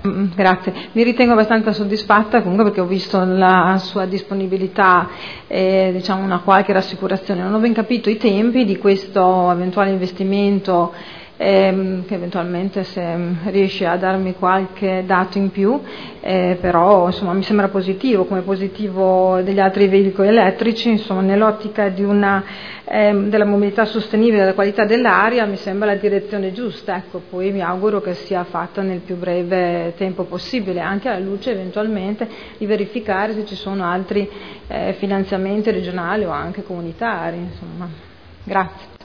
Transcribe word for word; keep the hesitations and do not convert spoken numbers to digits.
Grazie, mi ritengo abbastanza soddisfatta comunque perché ho visto la sua disponibilità e diciamo una qualche rassicurazione. Non ho ben capito i tempi di questo eventuale investimento, ehm, che eventualmente se riesce a darmi qualche dato in più, eh, però insomma mi sembra positivo, come positivo degli altri veicoli elettrici, insomma nell'ottica di una, ehm, della mobilità sostenibile e della qualità dell'aria mi sembra la direzione giusta, ecco, poi mi auguro che sia fatta nel più breve tempo possibile, anche alla luce eventualmente di verificare se ci sono altri eh, finanziamenti regionali o anche comunitari, insomma. Grazie.